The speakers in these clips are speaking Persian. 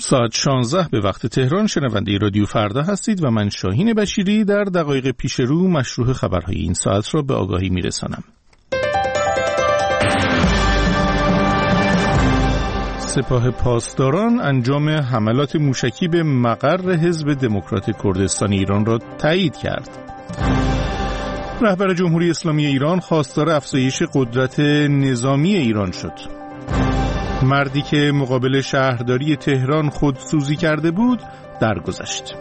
ساعت 16 به وقت تهران شنونده رادیو فردا هستید و من شاهین بشیری در دقایق پیش رو مشروع خبرهای این ساعت را به آگاهی میرسانم. سپاه پاسداران انجام حملات موشکی به مقر حزب دموکرات کردستان ایران را تایید کرد. رهبر جمهوری اسلامی ایران خواستار افزایش قدرت نظامی ایران شد. مردی که مقابل شهرداری تهران خودسوزی کرده بود درگذشت.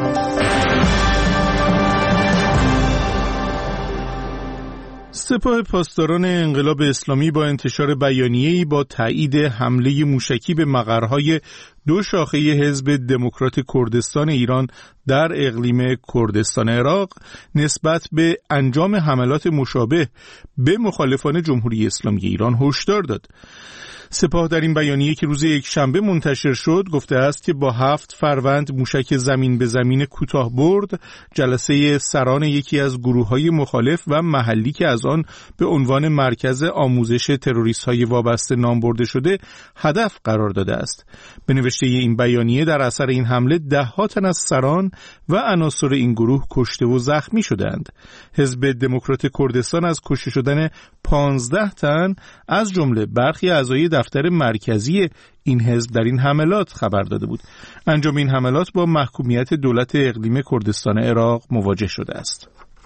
سپاه پاسداران انقلاب اسلامی با انتشار بیانیه‌ای با تایید حمله موشکی به مقرهای دو شاخه حزب دموکرات کردستان ایران در اقلیم کردستان عراق نسبت به انجام حملات مشابه به مخالفان جمهوری اسلامی ایران هشدار داد. سپاه در این بیانیه که روز یکشنبه منتشر شد گفته است که با 7 فروند موشک زمین به زمین کوتاه برد جلسه سران یکی از گروه‌های مخالف و محلی که از آن به عنوان مرکز آموزش تروریست‌های وابسته نام برده شده هدف قرار داده است. به نوشته این بیانیه در اثر این حمله 10 تن از سران و عناصر این گروه کشته و زخمی شدند. حزب دموکرات کردستان از کشته شدن 15 تن از جمله برخی اعضای دفتر مرکزی این حزب در این حملات خبر داده بود. انجام این حملات با محکومیت دولت اقلیم کردستان عراق مواجه شده است.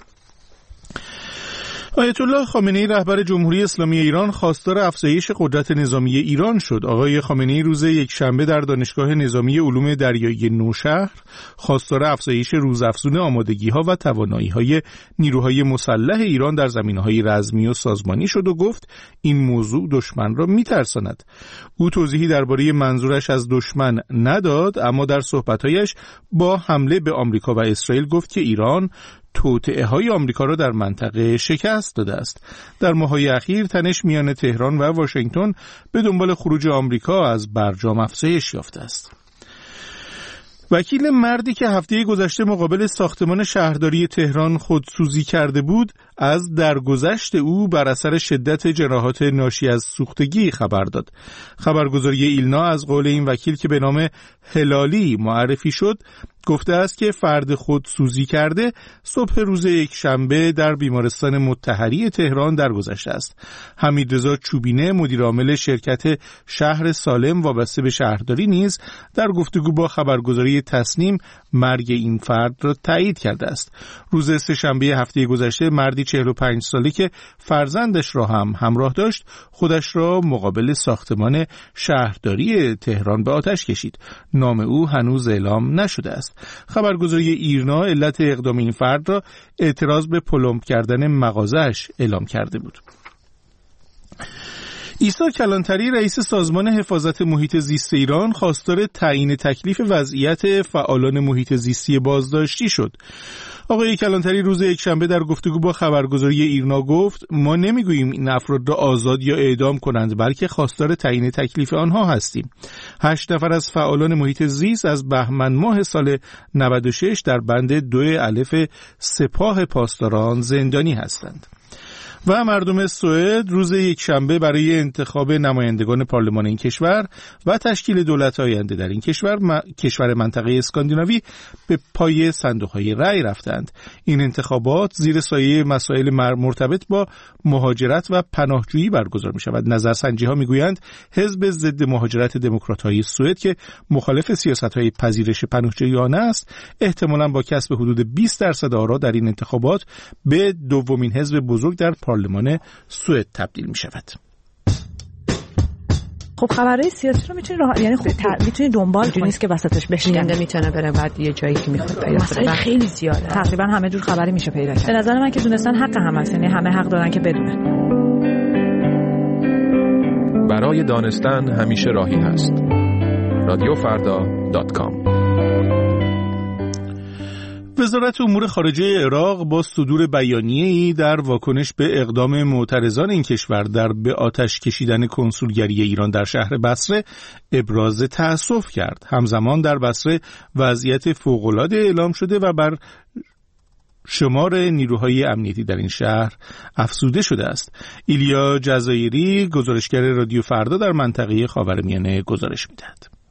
آیت الله خامنه‌ای رهبر جمهوری اسلامی ایران خواستار افزایش قدرت نظامی ایران شد. آقای خامنه‌ای روز یکشنبه در دانشگاه نظامی علوم دریایی نوشهر خواستار افزایش روزافزون آمادگی‌ها و توانایی‌های نیروهای مسلح ایران در زمینه‌های رزمی و سازمانی شد و گفت این موضوع دشمن را می‌ترساند. او توضیحی درباره منظورش از دشمن نداد، اما در صحبت‌هایش با حمله به آمریکا و اسرائیل گفت که ایران توطئه‌های آمریکا را در منطقه شکست داده است. در ماه‌های اخیر تنش میان تهران و واشنگتن به دنبال خروج آمریکا از برجام افزایش یافته است. وکیل مردی که هفته گذشته مقابل ساختمان شهرداری تهران خودسوزی کرده بود از درگذشت او بر اثر شدت جراحات ناشی از سوختگی خبر داد. خبرگزاری ایلنا از قول این وکیل که به نام هلالی معرفی شد گفته است که فرد خودسوزی کرده صبح روز یکشنبه در بیمارستان مطهری تهران درگذشته است. حمیدرضا چوبینه مدیر عامل شرکت شهر سالم وابسته به شهرداری نیز در گفتگو با خبرگزاری تصنیم مرگ این فرد را تایید کرده است. روز سه‌شنبه هفته گذشته مردی 45 ساله که فرزندش را هم همراه داشت خودش را مقابل ساختمان شهرداری تهران به آتش کشید. نام او هنوز اعلام نشده است. خبرگزاری ایرنا علت اقدام این فرد را اعتراض به پلمب کردن مغازه‌اش اعلام کرده بود. عیسی کلانتری رئیس سازمان حفاظت محیط زیست ایران خواستار تعیین تکلیف وضعیت فعالان محیط زیستی بازداشتی شد. آقای کلانتری روز یکشنبه در گفتگو با خبرگزاری ایرنا گفت ما نمیگوییم این افراد را آزاد یا اعدام کنند بلکه خواستار تعیین تکلیف آنها هستیم. 8 نفر از فعالان محیط زیست از بهمن ماه سال 96 در بند 2 الف سپاه پاسداران زندانی هستند. و مردم سوئد روز یکشنبه برای انتخاب نمایندگان پارلمان این کشور و تشکیل دولت آینده در این کشور منطقه اسکاندیناوی به پای صندوق‌های رأی رفتند. این انتخابات زیر سایه مسائل مرتبط با مهاجرت و پناهجویی برگزار می‌شود. نظرسنجی‌ها می‌گویند حزب ضد مهاجرت دموکرات‌های سوئد که مخالف سیاست‌های پذیرش پناهجویان است، احتمالاً با کسب حدود 20% آرا در این انتخابات به دومین حزب بزرگ در پارلمان سوئد تبدیل می شود. خب خبرهای سیاسی رو میتونی یعنی میتونی دنبال کنی، نیست که وسطش بشینه، میتونه بره بعد یه جایی که میخواد پیدا کنه. خیلی زیاده، تقریبا همه جور خبری میشه پیدا کرد. به نظر من که دونستن حق هم هست، یعنی همه حق دارن که بدونن. برای دانستن همیشه راهی هست. radiofarda.com. وزارت امور خارجه عراق با صدور بیانیه‌ای در واکنش به اقدام معترضان این کشور در به آتش کشیدن کنسولگری ایران در شهر بصره ابراز تأسف کرد. همزمان در بصره وضعیت فوق‌العاده اعلام شده و بر شمار نیروهای امنیتی در این شهر افزوده شده است. ایلیا جزایری گزارشگر رادیو فردا در منطقه خاورمیانه گزارش می‌دهد.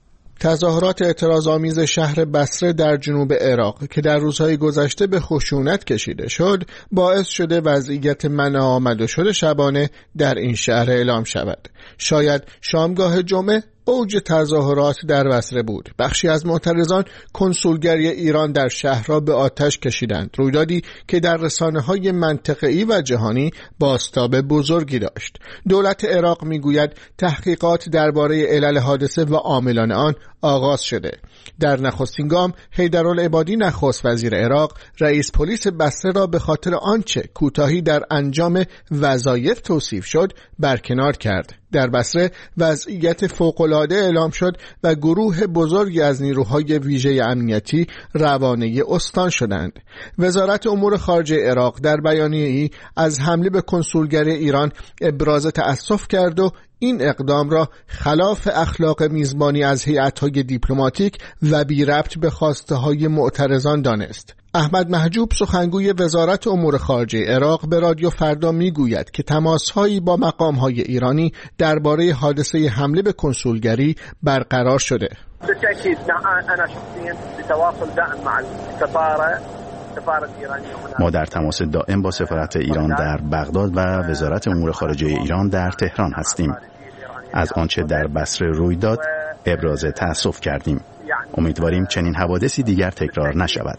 تظاهرات اعتراض‌آمیز شهر بصره در جنوب عراق که در روزهای گذشته به خشونت کشیده شد، باعث شده وضعیت منع آمد و شد شبانه در این شهر اعلام شود. شاید شامگاه جمعه اوج تظاهرات در بصره بود. بخشی از معترضان کنسولگری ایران در شهر را به آتش کشیدند، رویدادی که در رسانه‌های منطقه‌ای و جهانی بازتاب بزرگی داشت. دولت عراق میگوید تحقیقات درباره علل حادثه و عاملان آن آغاز شده. در نخستین گام حیدرالعبادی نخست وزیر عراق رئیس پلیس بصره را به خاطر آنچه کوتاهی در انجام وظایف توصیف شد برکنار کرد. در بصره وضعیت فوق‌العاده اعلام شد و گروه بزرگی از نیروهای ویژه امنیتی روانه استان شدند. وزارت امور خارجه عراق در بیانیه‌ای از حمله به کنسولگری ایران ابراز تأسف کرد و این اقدام را خلاف اخلاق میزبانی از هیئت‌های دیپلماتیک و بی ربط به خواسته‌های معترضان دانست. احمد محجوب سخنگوی وزارت امور خارجه عراق به رادیو فردا میگوید که تماس‌هایی با مقام‌های ایرانی درباره حادثه حمله به کنسولگری برقرار شده. بالتأكيد أنا شخصيا بتواصل دائم مع السفارة ما در تماس دائم با سفارت ایران در بغداد و وزارت امور خارجه ایران در تهران هستیم. از آنچه در بصره روی داد ابراز تأسف کردیم. امیدواریم چنین حوادثی دیگر تکرار نشود.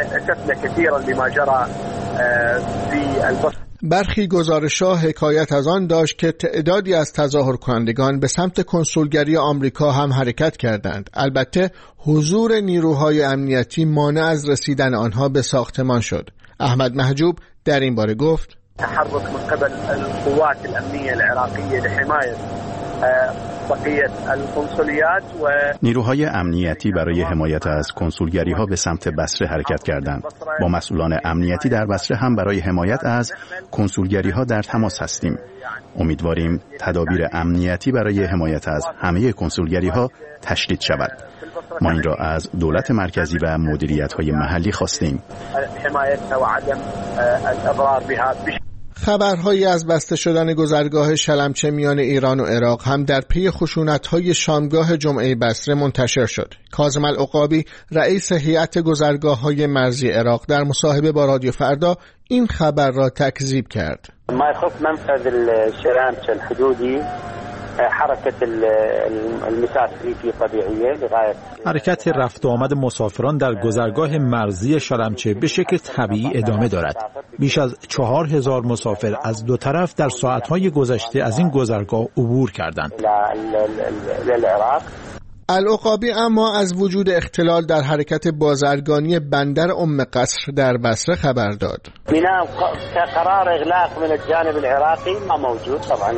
برخی گزارش‌ها حکایت از آن داشت که تعدادی از تظاهر کنندگان به سمت کنسولگری آمریکا هم حرکت کردند. البته حضور نیروهای امنیتی مانع از رسیدن آنها به ساختمان شد. احمد محجوب در این باره گفت: تحرك من قبل القوات الأمنية العراقية لحماية بقیه القنصلیات و نیروهای امنیتی برای حمایت از کنسولگری ها به سمت بصره حرکت کردند. با مسئولان امنیتی در بصره هم برای حمایت از کنسولگری ها در تماس هستیم. امیدواریم تدابیر امنیتی برای حمایت از همه کنسولگری ها تشدید شود. ما این را از دولت مرکزی و مدیریت های محلی خواستیم. حمایت و عدم الاضرار بها. خبرهایی از بسته شدن گذرگاه شلمچه میان ایران و عراق هم در پی خشونت‌های شامگاه جمعه بصره منتشر شد. کاظم العقابی رئیس هیئت گذرگاه‌های مرزی عراق در مصاحبه با رادیو فردا این خبر را تکذیب کرد. ما يخص منفذ الشلمچه الحدودي حرکت المسافری فی طبیعیه لغایت حرکت رفت و آمد مسافران در گذرگاه مرزی شلمچه به شکل طبیعی ادامه دارد. بیش از 4000 مسافر از دو طرف در ساعت‌های گذشته از این گذرگاه عبور کردند. العقابی اما از وجود اختلال در حرکت بازرگانی بندر ام قصر در بصره خبر داد. قرار اغلاق من الجانب العراقي ما موجود. طبعا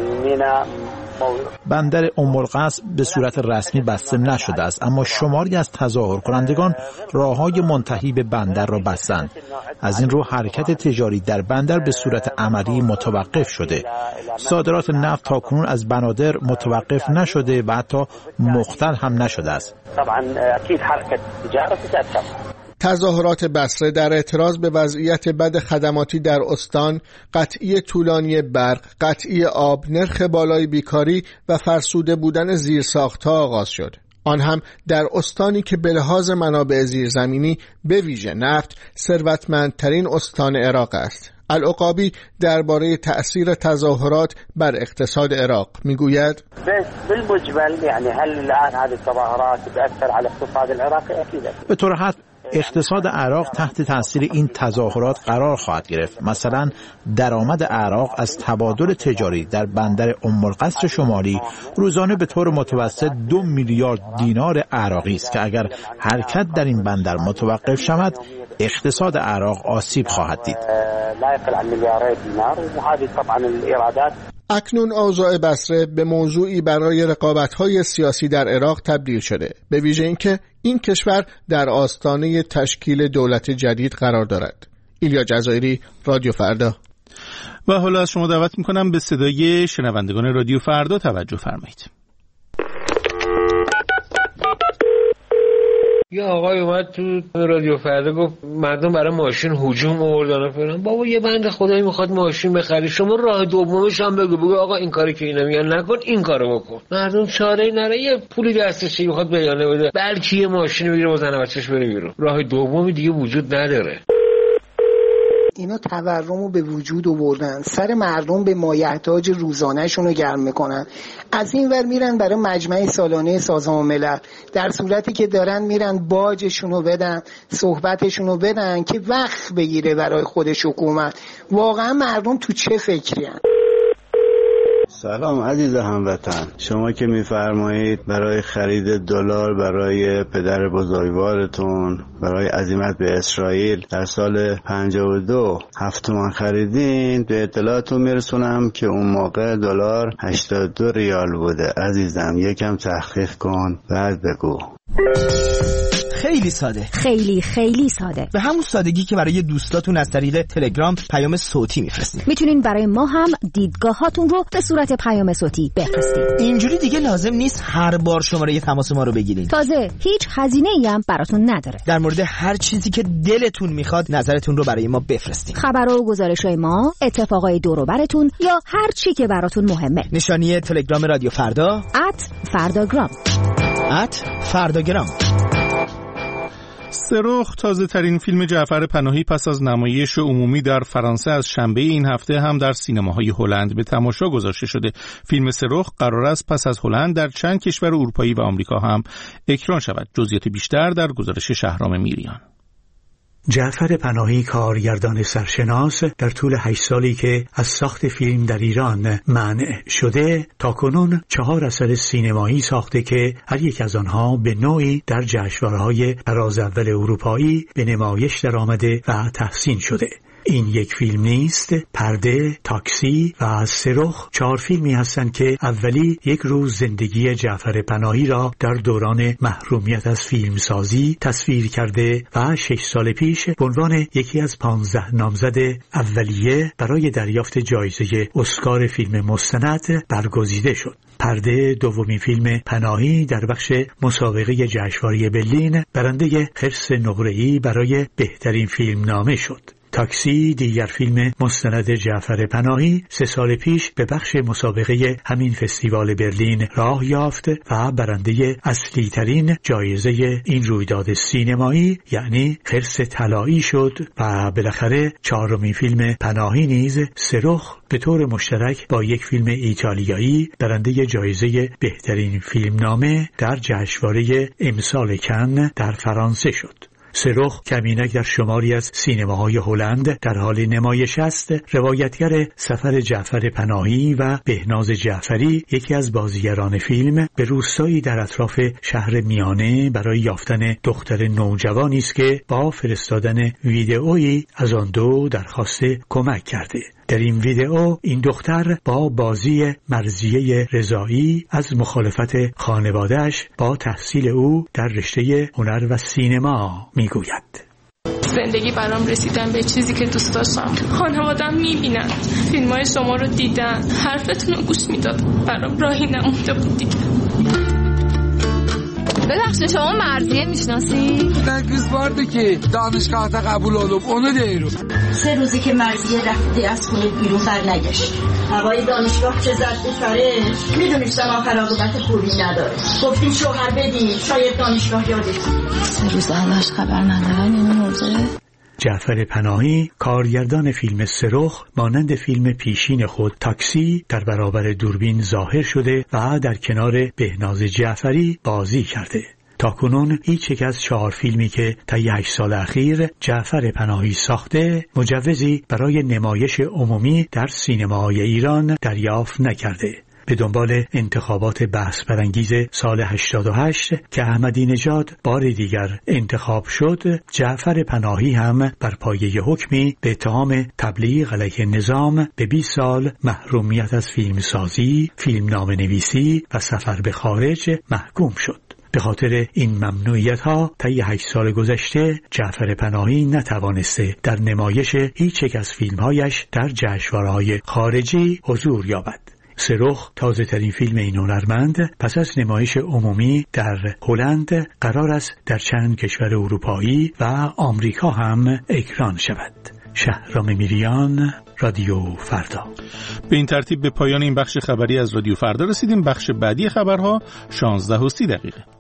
بندر ام القصر به صورت رسمی بسته نشده است، اما شماری از تظاهر کنندگان راههای منتهی به بندر را بستند. از این رو حرکت تجاری در بندر به صورت عملی متوقف شده. صادرات نفت تاکنون از بنادر متوقف نشده و حتی مختل هم نشده است. طبعا اكيد حرکت تجارت تتوقف. تظاهرات بصره در اعتراض به وضعیت بد خدماتی در استان، قطعی طولانی برق، قطعی آب، نرخ بالای بیکاری و فرسوده بودن زیرساخت‌ها آغاز شد. آن هم در استانی که به لحاظ منابع زیرزمینی به ویژه نفت ثروتمندترین استان عراق است. العقابی درباره تأثیر تظاهرات بر اقتصاد عراق میگوید: بالمجمل يعني هل الان هذه التظاهرات تؤثر على الاقتصاد العراقي؟ اكيد. به طور حد اقتصاد عراق تحت تاثیر این تظاهرات قرار خواهد گرفت. مثلا درآمد عراق از تبادل تجاری در بندر ام القصر شمالی روزانه به طور متوسط 2 میلیارد دینار عراقی است که اگر حرکت در این بندر متوقف شود اقتصاد عراق آسیب خواهد دید. لا يقل عن ملياري دینار و هذه طبعا الإيرادات. اکنون اوضاع بصره به موضوعی برای رقابت‌های سیاسی در عراق تبدیل شده، به ویژه اینکه این کشور در آستانه تشکیل دولت جدید قرار دارد. ایلیا جزایری، رادیو فردا. و حالا از شما دعوت می‌کنم به صدای شنوندگان رادیو فردا توجه فرمایید. یه آقای اومد تو رادیو فردا گفت مردم برای ماشین هجوم آوردن فلان. بابا یه بنده خدایی میخواد ماشین بخری، شما راه دومش هم بگو آقا این کاری که اینا میگن نکن، این کارو بکن. مردم چاره‌ای نره، یه پولی دستش میخواد بیانه بده، بلکه یه ماشین بگیره با زن بچه‌ش بره بیرون. راه دومی دیگه وجود نداره. اینا تورمو به وجود آوردن، سر مردم به مایحتاج روزانه‌شون رو گرم میکنن. از این ور میرن برای مجمع سالانه سازمان ملل، در صورتی که دارن میرن باجشون رو بدن، صحبتشون رو بدن که وقت بگیره برای خودش حکومت. واقعا مردم تو چه فکری هن؟ سلام عزیز هموطن، شما که میفرمایید برای خرید دلار برای پدر بزرگوارتون برای عزیمت به اسرائیل در سال 52 7 تومن خریدین، به اطلاعتون میرسونم که اون موقع دلار 82 ریال بوده. عزیزم یکم تحقیق کن بعد بگو. خیلی ساده، خیلی ساده، به همون سادگی که برای دوستاتون از طریق تلگرام پیام صوتی میفرستین. میتونین برای ما هم دیدگاهاتون رو به صورت پیام صوتی بفرستین. اینجوری دیگه لازم نیست هر بار شماره تماس ما رو بگیرین. تازه هیچ هزینه‌ای هم براتون نداره. در مورد هر چیزی که دلتون میخواد نظرتون رو برای ما بفرستین. خبرها و گزارش‌های ما، اتفاقای دور و براتون یا هر چی که براتون مهمه. نشانی تلگرام رادیو فردا @فرداگرام. @فرداگرام. سرخ، تازه ترین فیلم جعفر پناهی پس از نمایش عمومی در فرانسه از شنبه این هفته هم در سینماهای هلند به تماشا گذاشته شده. فیلم سرخ قرار است پس از هلند در چند کشور اروپایی و آمریکا هم اکران شود. جزئیات بیشتر در گزارش شهرام میریان. جعفر پناهی، کارگردان سرشناس، در طول 8 سالی که از ساخت فیلم در ایران منع شده تاکنون 4 اثر سینمایی ساخته که هر یک از آنها به نوعی در جشنواره‌های فراز اول اروپایی به نمایش در آمده و تحسین شده. این یک فیلم نیست، پرده، تاکسی و سرخ 4 فیلمی هستند که اولی یک روز زندگی جعفر پناهی را در دوران محرومیت از فیلمسازی تصویر کرده و 6 سال پیش به عنوان یکی از 15 نامزد اولیه برای دریافت جایزه اسکار فیلم مستند برگزیده شد. پرده، دومین فیلم پناهی در بخش مسابقه جشنواره برلین، برنده خرس نقره‌ای برای بهترین فیلم نامه شد. تاکسی، دیگر فیلم مستند جعفر پناهی، 3 سال پیش به بخش مسابقه همین فستیوال برلین راه یافت و برنده اصلی ترین جایزه این رویداد سینمایی یعنی خرس طلایی شد و بالاخره 4مین فیلم پناهی نیز سرخ به طور مشترک با یک فیلم ایتالیایی برنده جایزه بهترین فیلمنامه در جشنواره امسال کن در فرانسه شد. سرخ کمینک در شماری از سینماهای هلند در حال نمایش است. روایتگر سفر جعفر پناهی و بهناز جعفری، یکی از بازیگران فیلم، به روستایی در اطراف شهر میانه برای یافتن دختر نوجوانی است که با فرستادن ویدئویی از آن دو درخواست کمک کرده. در این ویدئو این دختر با بازی مرضیه رضایی از مخالفت خانواده‌اش با تحصیل او در رشته هنر و سینما میگوید. زندگی برام رسیدن به چیزی که دوست داشتم. خانواده‌ام میبینن، فیلم‌های شما رو دیدن، حرفتون رو گوش میداد. برام راهی نمونده بود دیگه. ببخشید شما مرضیه میشناسی؟ تنکیز بارده که دانشگاه تا قبول آلوب اونو دیرو 3 روزی که مرضیه رفته از خونه بیرون بر نگشت. هوای دانشگاه چه زد به سرش، میدونستم آخر عاقبت خوبی نداره. گفتیم شوهر بدین شاید دانشگاه یادش 3 روز ازش خبر ندارن اینو مرده. جعفر پناهی، کارگردان فیلم سرخ، مانند فیلم پیشین خود تاکسی در برابر دوربین ظاهر شده و در کنار بهناز جعفری بازی کرده. تاکنون هیچ یک از 4 فیلمی که طی 8 سال اخیر جعفر پناهی ساخته مجوزی برای نمایش عمومی در سینماهای ایران دریافت نکرده. به دنبال انتخابات بحث برانگیز سال 88 که احمدی نژاد بار دیگر انتخاب شد، جعفر پناهی هم بر پایه حکمی به اتهام تبلیغ علیه نظام به 20 سال محرومیت از فیلمسازی، فیلمنامه نویسی و سفر به خارج محکوم شد. به خاطر این ممنوعیت‌ها طی 8 سال گذشته جعفر پناهی نتوانسته در نمایش هیچ یک از فیلم‌هایش در جشنواره‌های خارجی حضور یابد. سرخ تازه ترین فیلم این هنرمند پس از نمایش عمومی در هلند قرار است در چند کشور اروپایی و آمریکا هم اکران شود. شهرام میریان، رادیو فردا. به این ترتیب به پایان این بخش خبری از رادیو فردا رسیدیم. بخش بعدی خبرها 16:30